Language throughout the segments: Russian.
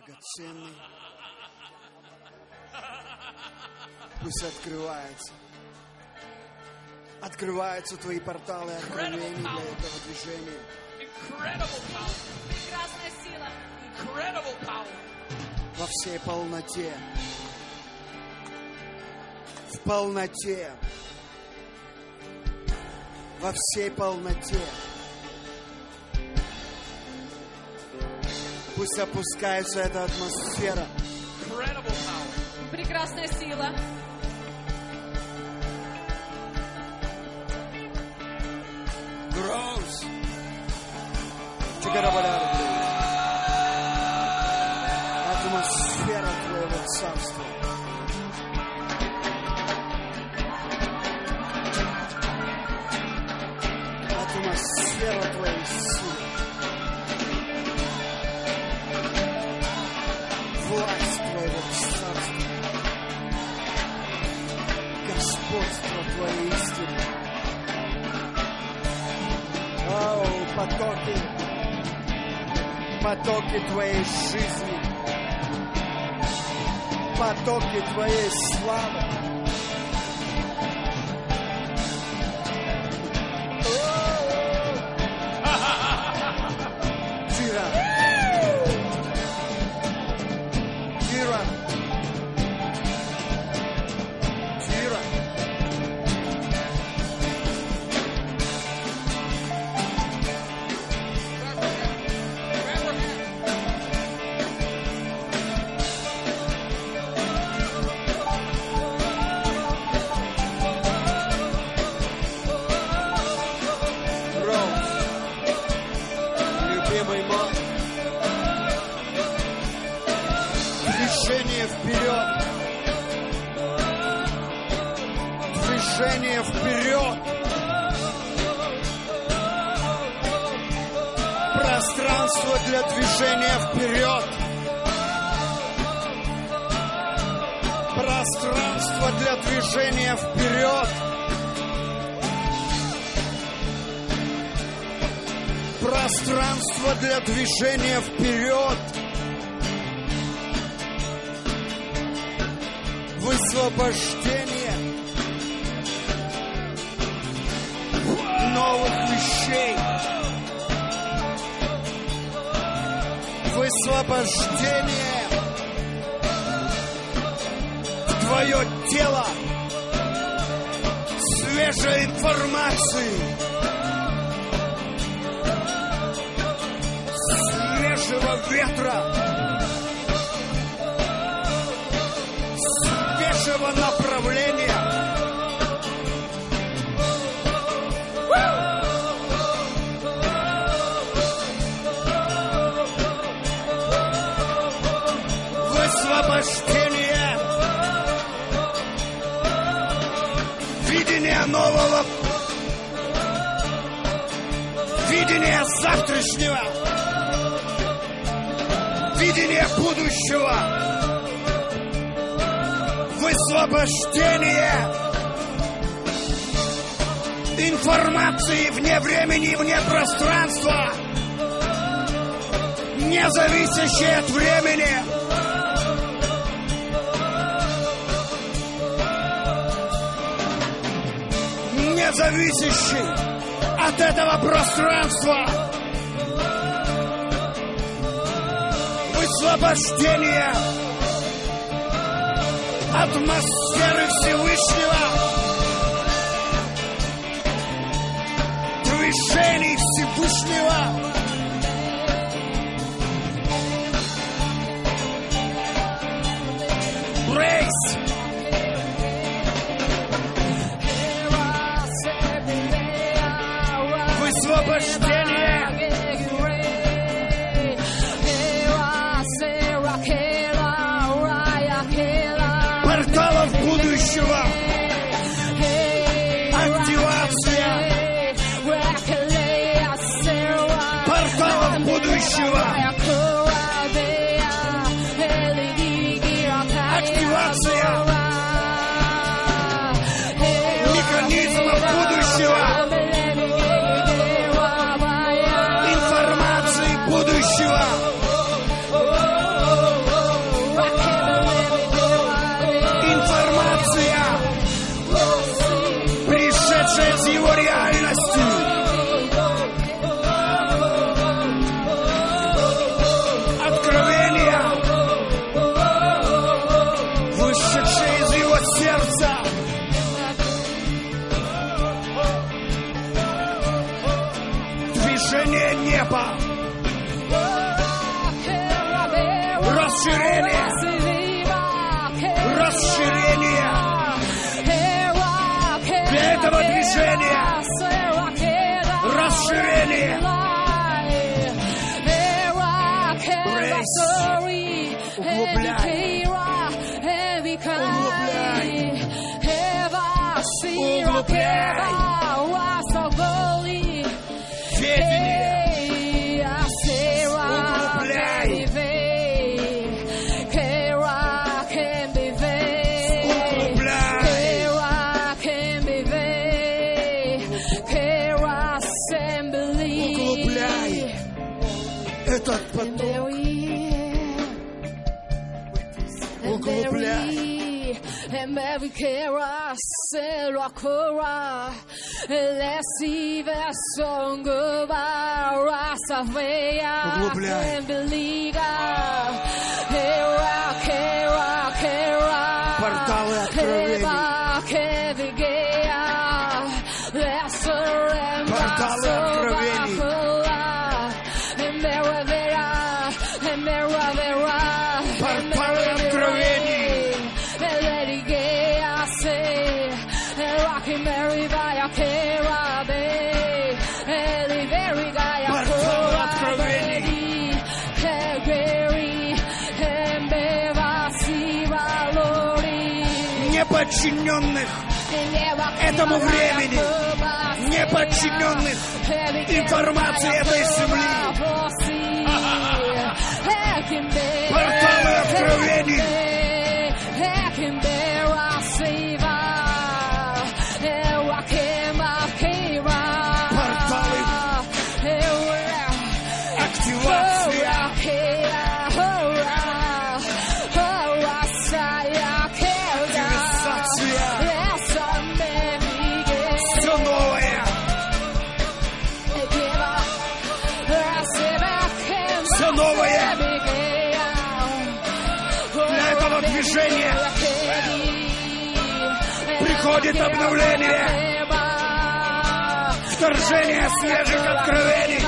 драгоценный. Пусть открывается. Открываются Твои порталы откровений для этого движения. Прекрасная сила. Во всей полноте. В полноте. Во всей полноте. Пусть опускается эта атмосфера. Прекрасная сила. Grows. Атмосфера Твоего Царства. Атмосфера Твоей силы. Власть Твоего Царства. Господство Твоей истины. Потоки Твоей жизни, потоки Твоей славы. Тира. Движение вперед. Пространство для движения вперед. Пространство для движения вперед. Пространство для движения вперед. Высвобождение новых вещей. Высвобождение в Твое тело свежей информации. Свежего ветра. Свежего направления. Высвобождение. Видение нового. Видение завтрашнего. Видение будущего. Высвобождение информации вне времени и вне пространства, не зависящей от времени. Не зависящей от этого пространства. Высвобождение атмосферы Всевышнего, движений Всевышнего. Grace. Высвобождение порталов будущего. Активация порталов будущего. Активация механизмов будущего. Информации будущего. Расширение. Расширение. Для этого движения. Расширение. Углубляй. Ведение. Углубляй. Этот поток. Углубляй. Порталы откровений. Порталы откровений. Порталы откровений. Порталы откровений. Неподчиненных этому времени, неподчиненных информации этой земли. Порталы откровений. Порталы. Активация. Все новое. Все новое. Для этого движения приходит обновление. Вторжение свежих откровений.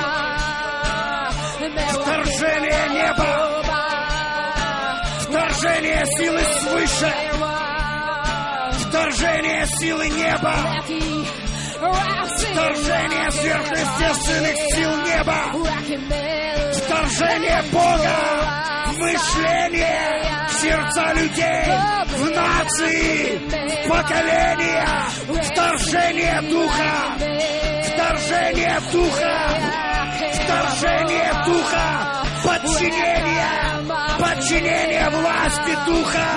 Вторжение неба. Вторжение силы свыше. Вторжение силы неба. Вторжение сверхъестественных сил неба. Вторжение Бога в мышление, в сердца людей, в нации, в поколения. Вторжение Духа. Вторжение Духа. Вторжение Духа. Подчинение власти Духа.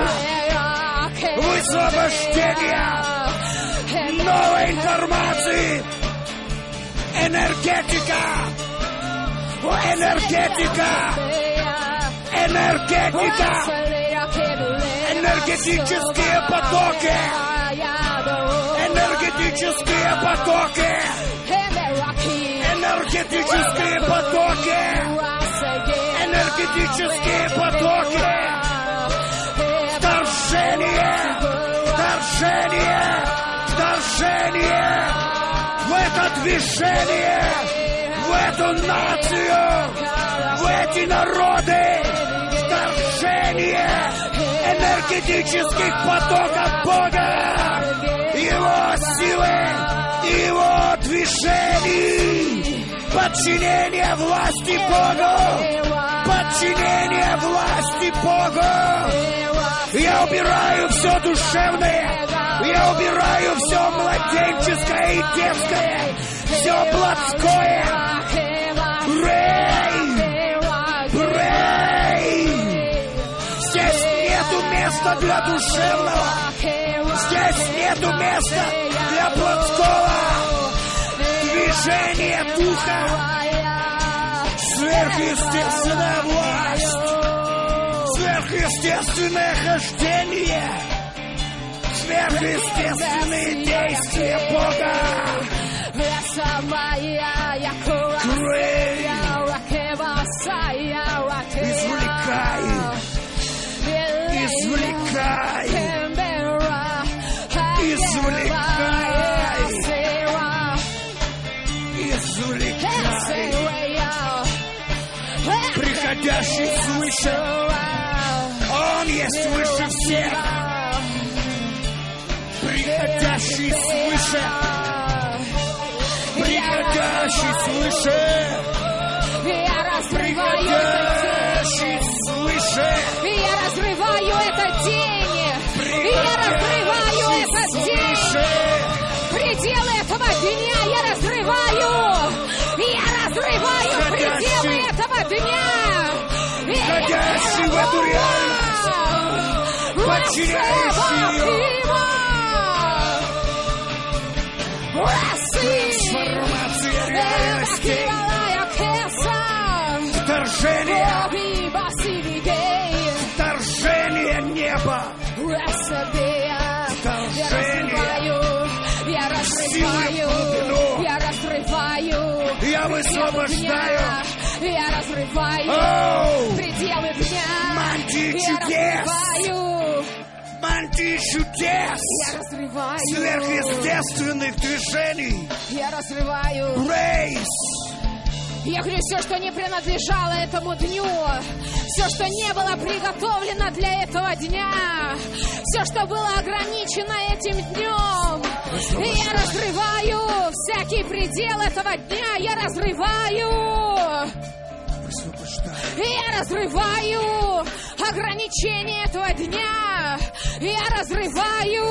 Высвобождение новой информации. Энергетика. Энергетика. Энергетика. Энергетические потоки. Энергетические потоки. Энергетические потоки. Энергетические потоки. Вторжение. Вторжение. Вторжение. В это движение. В эту нацию. В эти народы. Вторжение энергетических потоков Бога, Его силы, Его движений, подчинение власти Богу, подчинение власти Богу. Я убираю все душевное, я убираю все младенческое и детское, все плотское. Здесь нету места для душевного. Здесь нету места для плотского. Движение Духа. Сверхъестественная власть. Сверхъестественное хождение. Сверхъестественные действия Бога. Извлекай. Извлекай. Извлекай. Извлекай. Приходящий свыше. есть выше всех, приходящий свыше, приходящий свыше, приходящий свыше. И я разрываю этот день. И я разрываю этот день. Пределы этого дня я разрываю. И я разрываю пределы этого дня. Входящий в эту реальность, подчиняющий ее. Трансформация реальности. Вторжение. Вторжение неба. Я разрываю. Я высвобождаю. Я разрываю пределы дня. Мантии чудес. Мантии чудес. Я разрываю. Сверхъестественных движений. Я разрываю. Рейс. Я говорю, все, что не принадлежало этому дню, все, что не было приготовлено для этого дня, все, что было ограничено этим днем, и я разрываю всякий предел этого дня, я разрываю, и я разрываю ограничения этого дня, и я разрываю.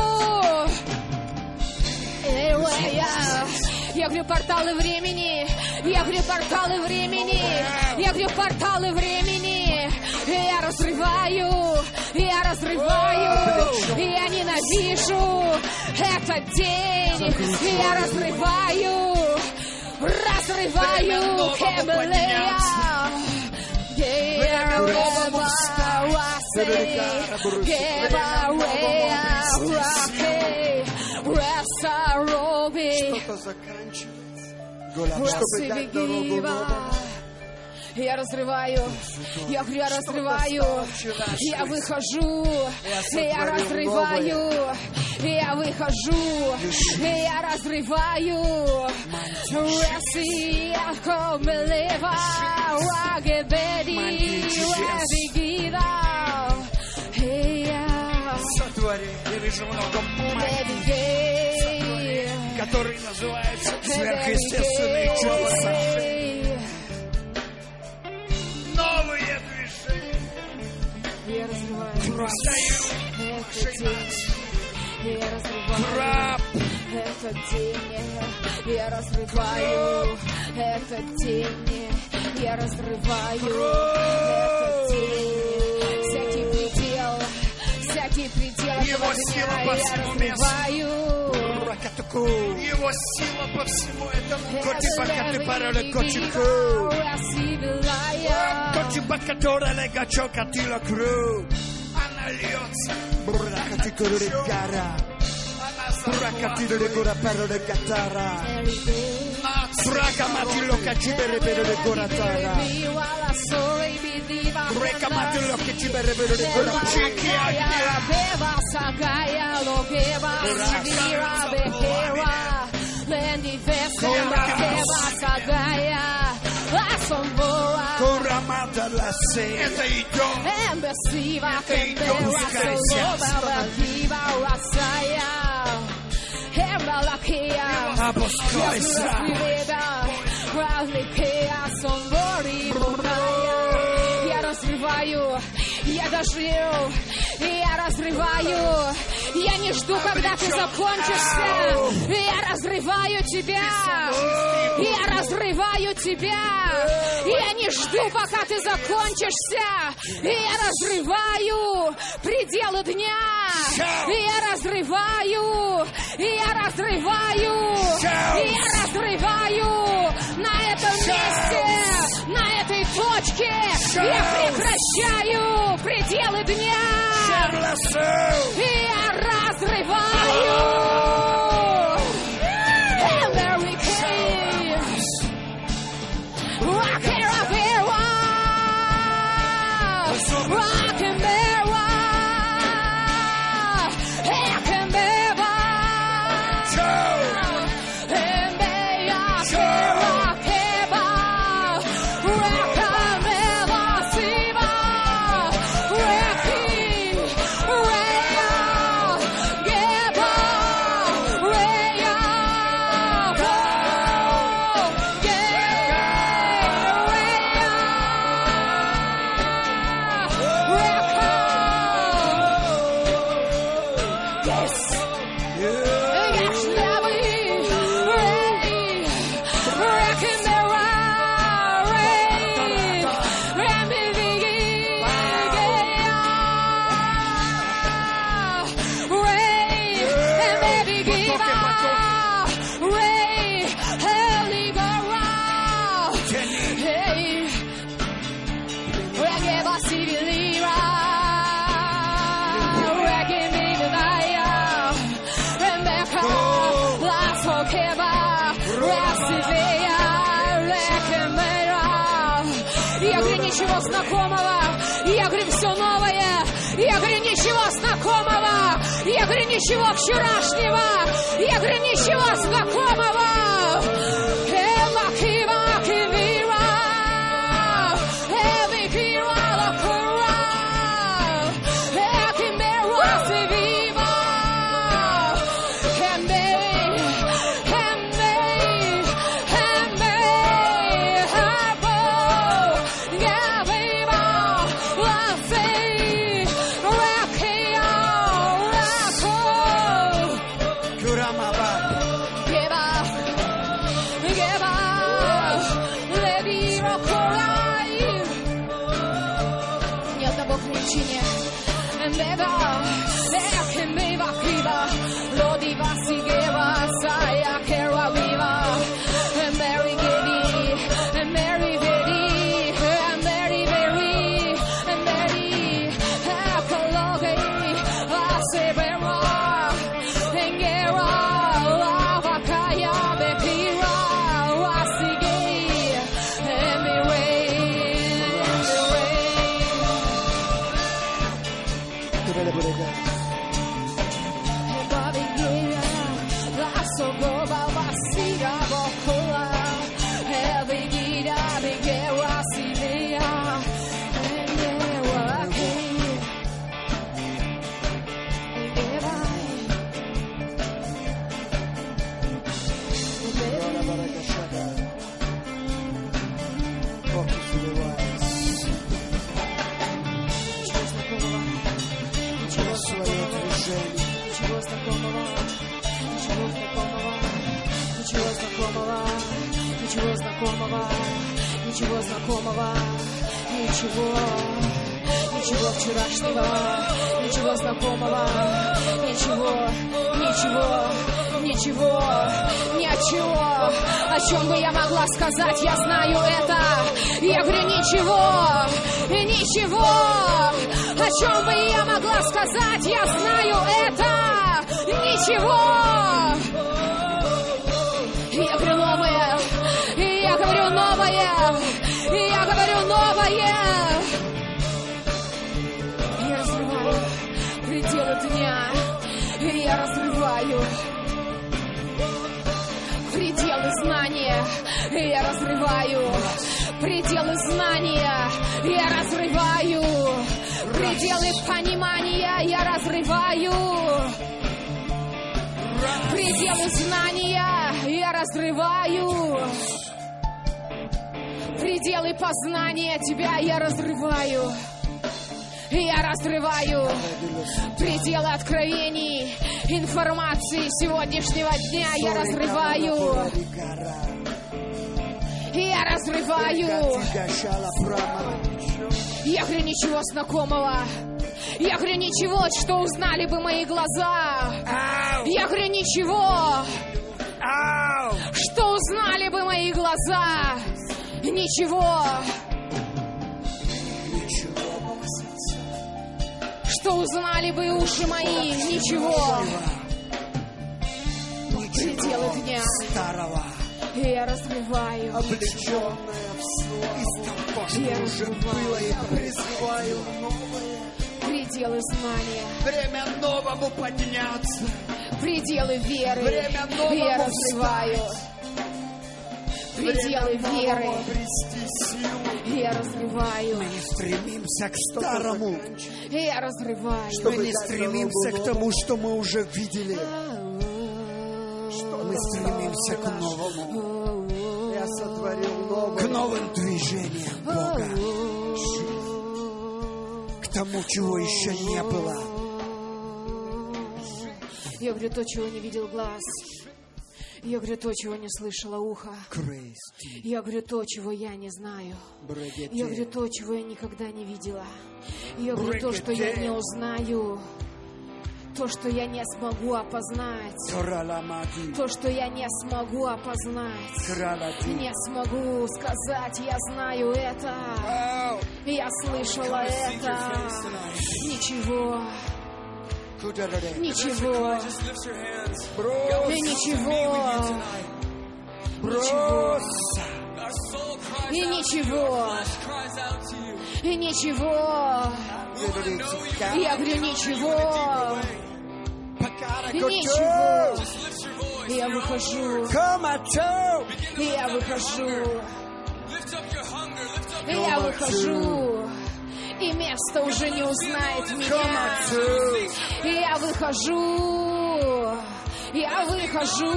Я говорю, порталы времени. Я говорю, порталы времени. Я говорю, порталы времени. Я разрываю. Я разрываю. Я ненавижу этот день. Я разрываю. Разрываю Кемелея. Что-то заканчивается. Чтобы дать дорогу новому. Я разрываю, я говорю, я разрываю, я выхожу, я разрываю, я выхожу, я разрываю. Россия комелева, вагебеди, вегида. Сотвори, я вижу много магии, который называется сверхъестественные чудеса. Новые движения. Я разрываю. Я разрываю этот день. Я разрываю этот день. Я разрываю этот день. Всякий предел этого дня. Я разрываю. Его сила по всему этому коти парole кочику. Коти бакатора легачо катила кру. Она льется. Бракати курикара. Бракати легора парole катара. Бракамати локачибere per goratara. Brekamati lokachibere per goratara. Sagaya logeva sivira behera lendi vesta logeva sagaya asomboa Coramata la sera. Это идет. Embesiva kembela soloba kiva rasaya embalakia Апостольство. Разликая соmbori бухая. Я разрываю, я дожил, я разрываю, я не жду, когда ты закончишься, я разрываю тебя, я разрываю тебя, я не жду, пока ты закончишься, я разрываю пределы дня, я разрываю, я разрываю, я разрываю на этом месте, на этой точке, я прекращаю пределы дня. И я разрываю. Я говорю, все новое. Я говорю, ничего знакомого. Я говорю, ничего вчерашнего. Я говорю, ничего знакомого. Ничего знакомого, ничего вчерашнего, ничего знакомого, ничего, ни от чего, о чем бы я могла сказать, я знаю это. Я говорю, ничего, о чем бы я могла сказать, я знаю это, ничего. Я говорю, новое. Я говорю новое. Я говорю новое. Я разрываю пределы дня. Я разрываю пределы знания. Я разрываю пределы знания. Я разрываю пределы понимания. Я разрываю пределы знания. Я разрываю пределы познания Тебя. Я разрываю. Я разрываю пределы откровений, информации сегодняшнего дня. Я разрываю. Я разрываю. Я говорю, ничего знакомого. Я говорю, ничего, что узнали бы мои глаза. Я говорю, ничего, что узнали бы мои глаза. Ничего, что узнали бы уши мои. Ничего. Пределы дня. И я разрываю. Я разрываю пределы знания. Время новому подняться. Пределы веры. Время новому я разрываю. Пределы веры. Я разрываю. Мы не стремимся к старому. Я разрываю. Мы не стремимся к тому, что мы уже видели. Мы стремимся к новому. Я сотворил новое. К новым движениям Бога. К тому, чего еще не было. Я говорю, то, чего не видел глаз. Я говорю, то, чего не слышало ухо. Я говорю, то, чего я не знаю. Я говорю, то, чего я никогда не видела. Я говорю, то, что я не узнаю. То, что я не смогу опознать. То, что я не смогу опознать. Не смогу сказать, я знаю это. Я слышала это. Ничего. Ничего. И ничего. И ничего. Я говорю, ничего. Ничего. И я выхожу. И я выхожу. И я выхожу. И место уже не узнает меня. И я выхожу. Я выхожу.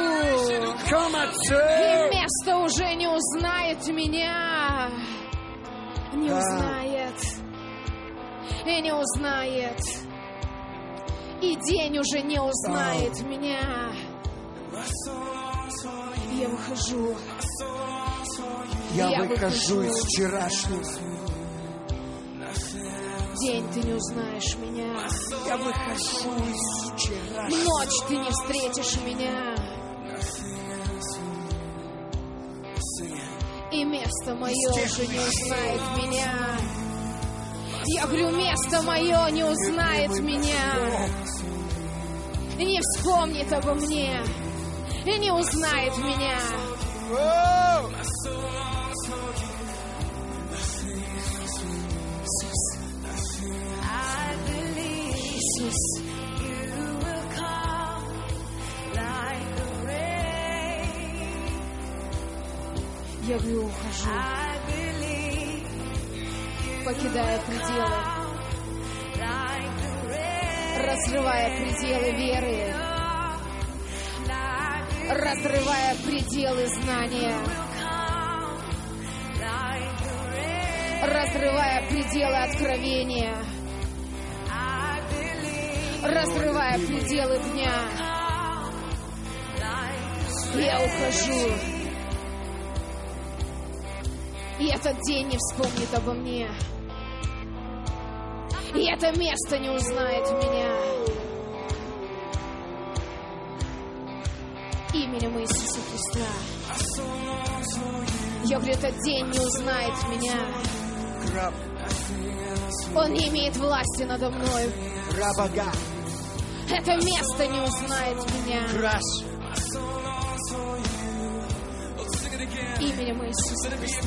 И место уже не узнает меня. Не узнает. И не узнает. И день уже не узнает меня. Я выхожу. Я выхожу из вчерашнего. День ты не узнаешь меня. Я выхожу из вчерашнего. Ночь ты не встретишь меня. И место мое уже не узнает меня. Я говорю, место мое не узнает меня. И не вспомнит обо мне. И не узнает меня. Иисус. Я говорю, ухожу, покидая пределы, разрывая пределы веры, разрывая пределы знания, разрывая пределы откровения, разрывая пределы дня. Я ухожу. И этот день не вспомнит обо мне. И это место не узнает меня. Именем Иисуса Христа. Я говорю, этот день не узнает меня. Он не имеет власти надо мной. Это место не узнает меня. Именем Иисуса Христа.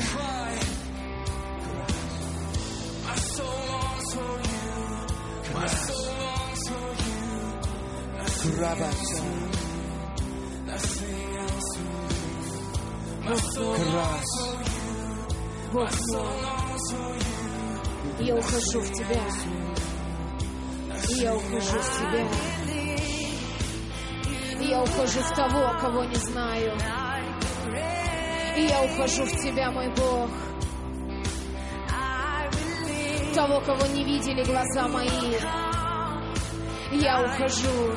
Бог мой, я ухожу в Тебя. Я ухожу в Тебя. Я ухожу в того, кого не знаю. И я ухожу в Тебя, мой Бог. Того, кого не видели глаза мои. Я ухожу.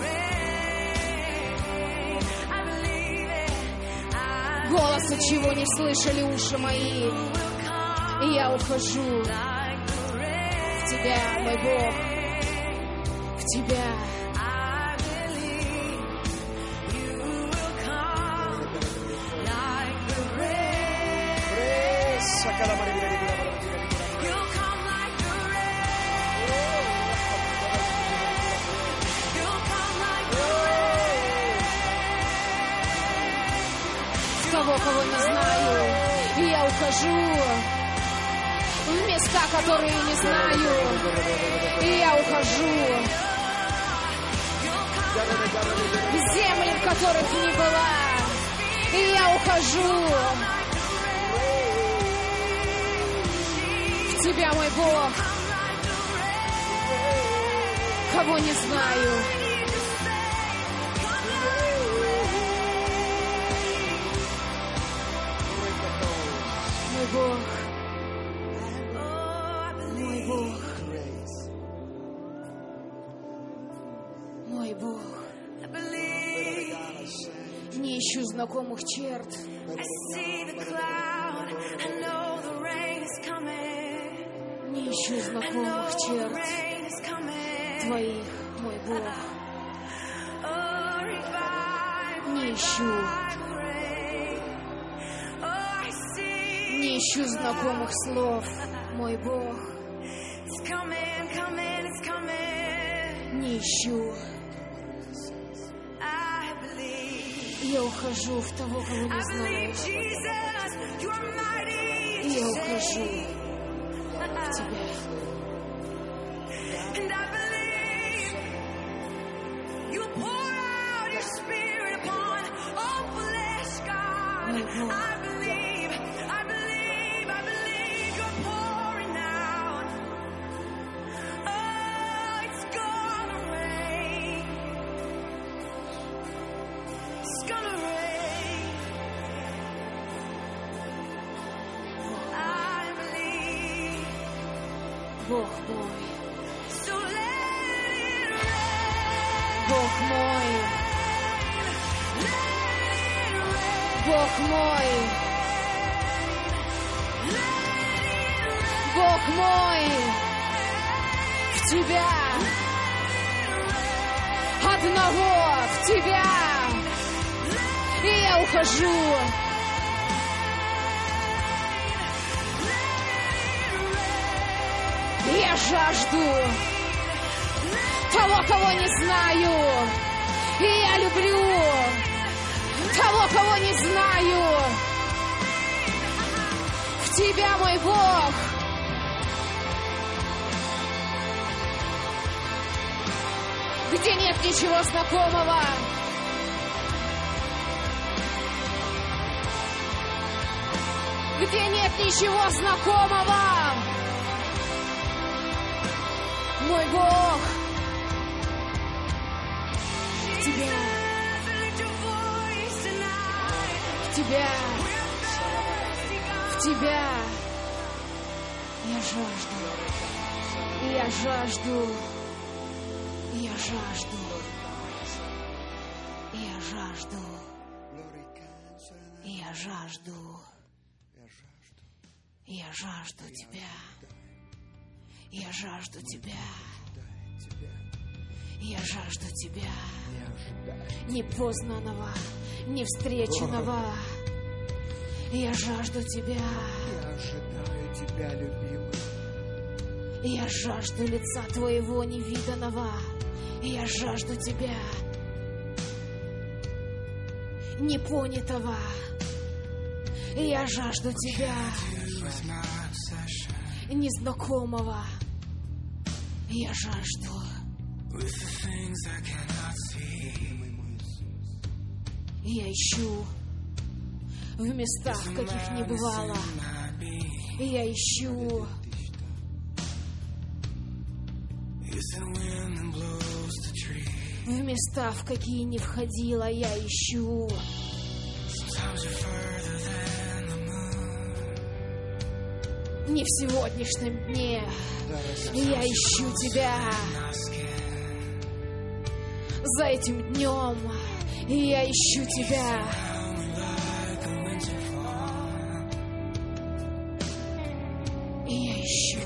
Голоса, чего не слышали уши мои. И я ухожу в Тебя, мой Бог. В Тебя. Того, кого не знаю, и я ухожу в места, которые не знаю, и я ухожу в земли, в которых не была, и я ухожу в Тебя, мой Бог, кого не знаю. Мой Бог, мой Бог, мой Бог. Не ищу знакомых черт. Не ищу знакомых черт Твоих, мой Бог. Не ищу. Не ищу знакомых слов, мой Бог. Не ищу. Я ухожу в того, кого не знаю. Я ухожу в Тебя. Мой Бог. Бог мой, Бог мой, Бог мой, Бог мой, в Тебя, одного в Тебя, и я ухожу. Я жажду того, кого не знаю, и я люблю того, кого не знаю. В Тебя, мой Бог. Где нет ничего знакомого. Где нет ничего знакомого. Мой Бог, в Тебя, в Тебя, в Тебя я жажду, я жажду, я жажду, я жажду, я жажду, я жажду Тебя. Я жажду Тебя. Я жажду Тебя. Непознанного, невстреченного. Я жажду Тебя. Я ожидаю Тебя, любимый. Я жажду лица Твоего невиданного. Я жажду Тебя. Непонятого. Я жажду Тебя. Незнакомого. Я жажду. Я ищу в местах, в каких не бывало. Я ищу в места, в какие не входила. Я ищу не в сегодняшнем дне. Я ищу Тебя за этим днем. Я ищу Тебя. Я ищу.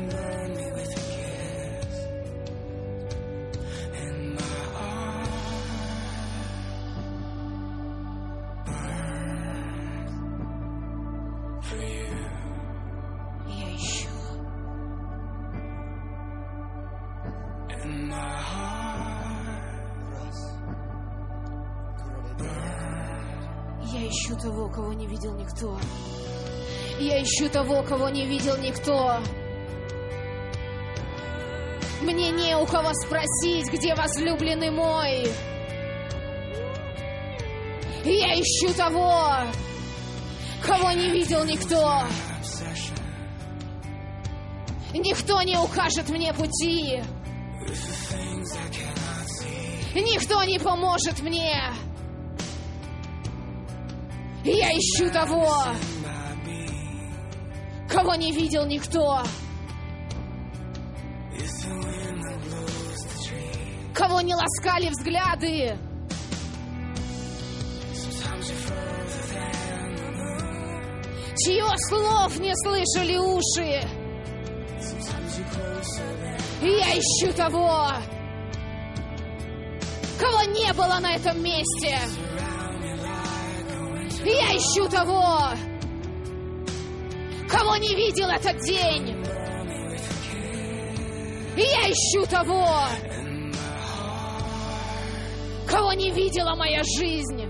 Я ищу того, кого не видел никто. Я ищу того, кого не видел никто. Мне не у кого спросить, где возлюбленный мой. Я ищу того, кого не видел никто. Никто не укажет мне пути. Никто не поможет мне. Я ищу того, кого не видел никто. Кого не ласкали взгляды. Чьих слов не слышали уши. Я ищу того, кого не было на этом месте. Я ищу того, кого не видел этот день. Я ищу того, кого не видела моя жизнь.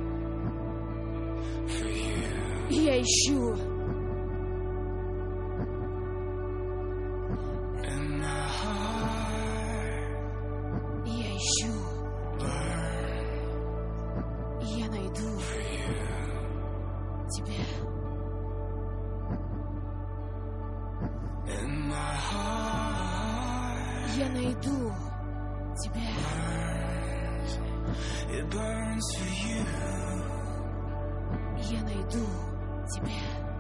Я ищу Я найду тебя. Я найду тебя.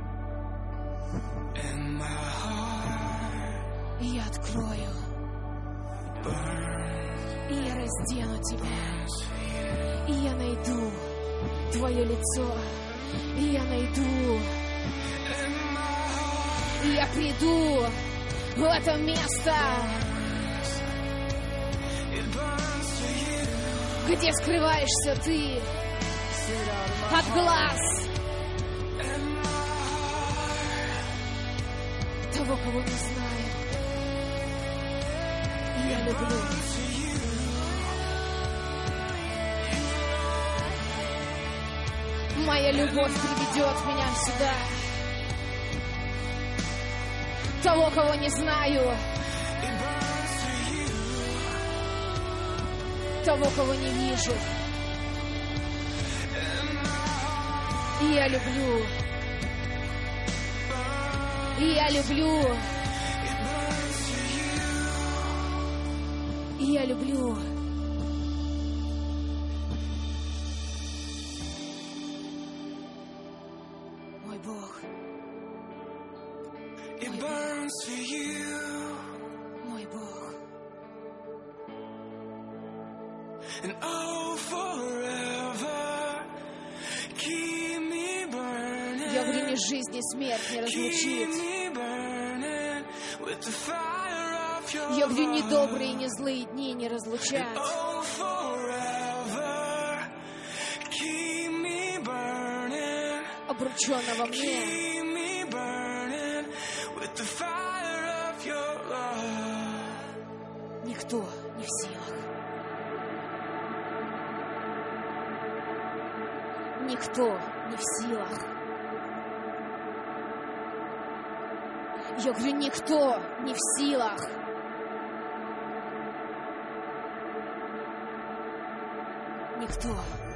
И я открою. И я раздену тебя. И я найду твое лицо. И я найду. И я приду в это место, где скрываешься ты от глаз того, кого не знаю. И я люблю. Моя любовь приведет меня сюда. Того, кого не знаю. Того, кого не вижу. И я люблю. И я люблю. И я люблю. Мой Бог. Мой Бог. And oh, forever, keep me burning. Я говорю, ни жизнь, ни смерть не разлучит. Я говорю, ни добрые, ни злые дни не разлучат. Oh, forever, keep me burning. Обрученного мне. Никто не в силах. Никто не в силах. Я говорю, никто не в силах. Никто.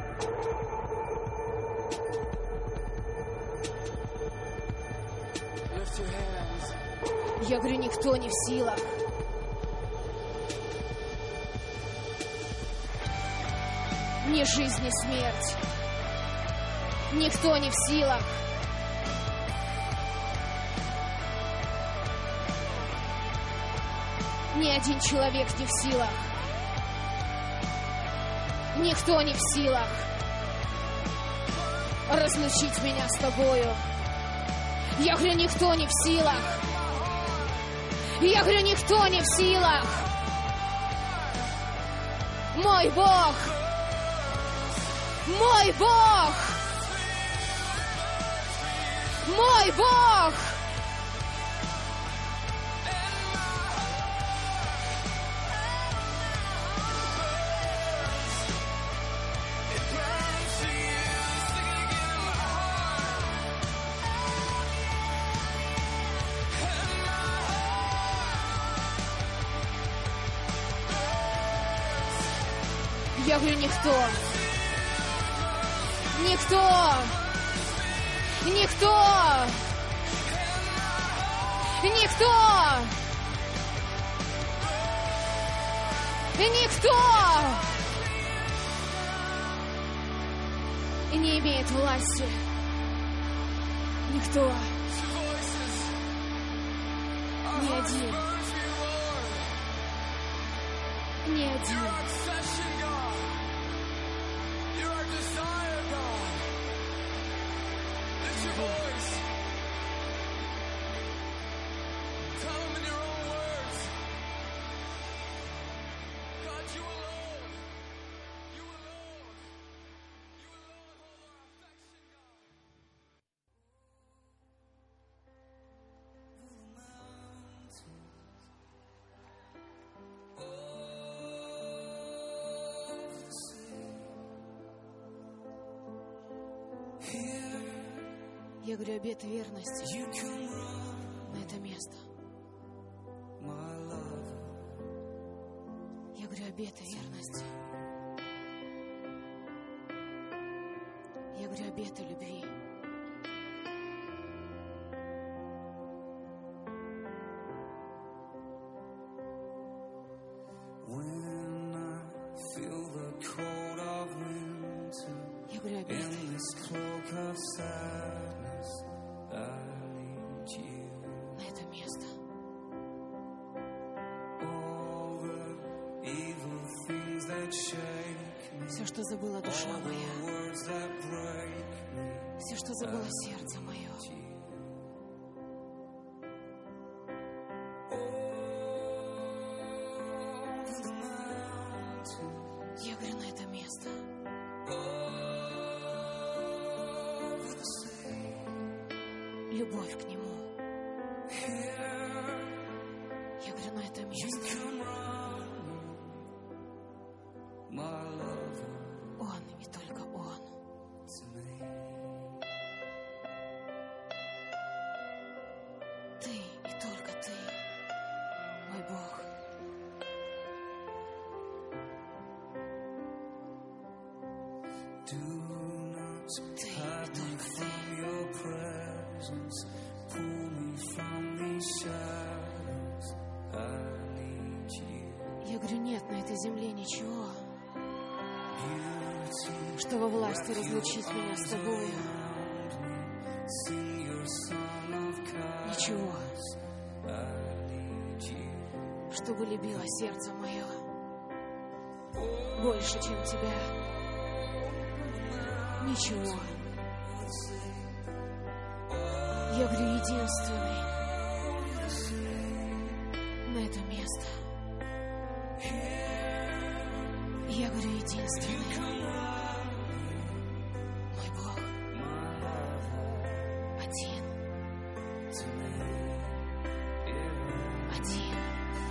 Я говорю, никто не в силах. Ни жизнь, ни смерть. Никто не в силах. Ни один человек не в силах. Никто не в силах разлучить меня с тобою. Я говорю, никто не в силах. Я говорю, никто не в силах. Мой Бог. Мой Бог. Мой Бог. Я говорю, никто. Никто. Никто. Никто. Никто. И не имеет власти. Никто. Ни один. Ни один. Я говорю, обет верности на это место. Я говорю, обет верности. Я говорю, обет любви. Я говорю, обед. На это место. Все, что забыла душа моя, все, что забыло сердце мое, я говорю, на это место. Любовь к Нему. Я говорю, на это место. Он и только Он. Ты и только Ты, мой Бог. Ты и только Ты. Я говорю, нет на этой земле ничего, что во власти разлучить меня с Тобою. Ничего, чтобы любило сердце мое больше, чем Тебя. Ничего. Я говорю, единственный на это место. Я говорю, единственный мой Бог. Один. Один.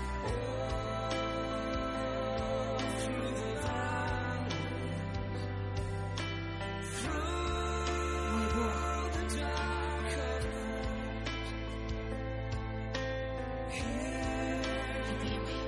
Мой Бог. Любимый.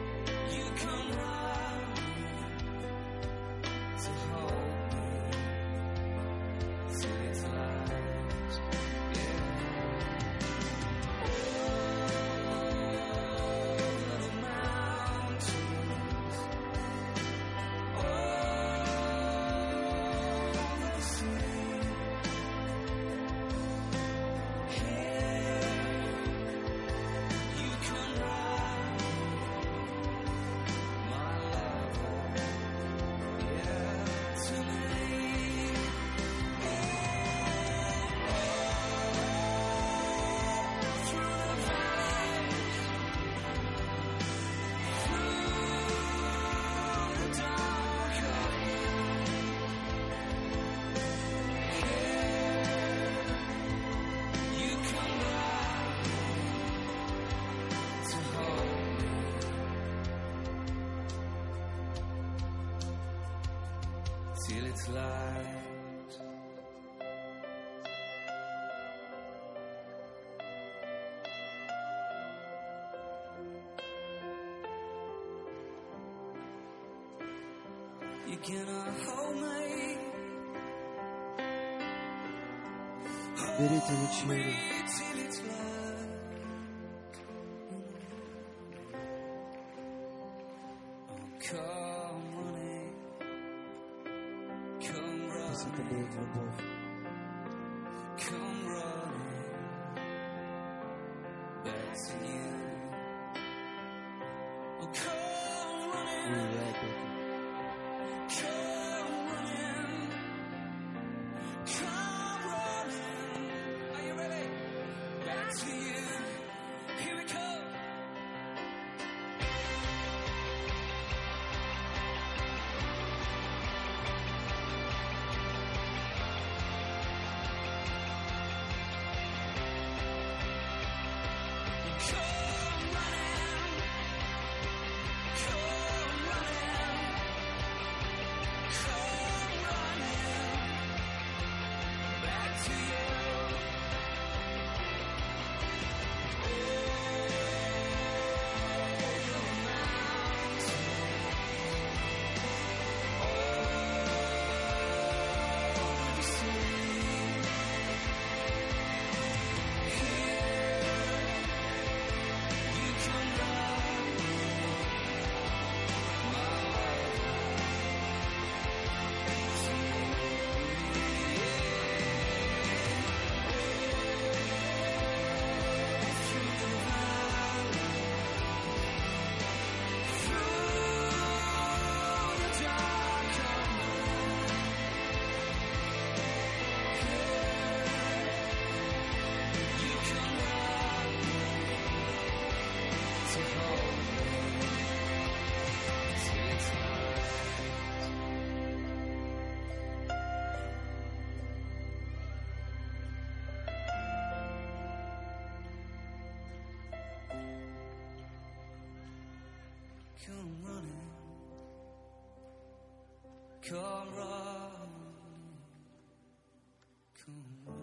Till it's light. You cannot hold me. Берите вечерю. Till it's light. Oh, come running. Come running. Пусть это будет любовь. Come running back to you. Oh, come running. И я опять. Come running. Come running. Are you ready? Back to you. Here we come. come running, come running, come running.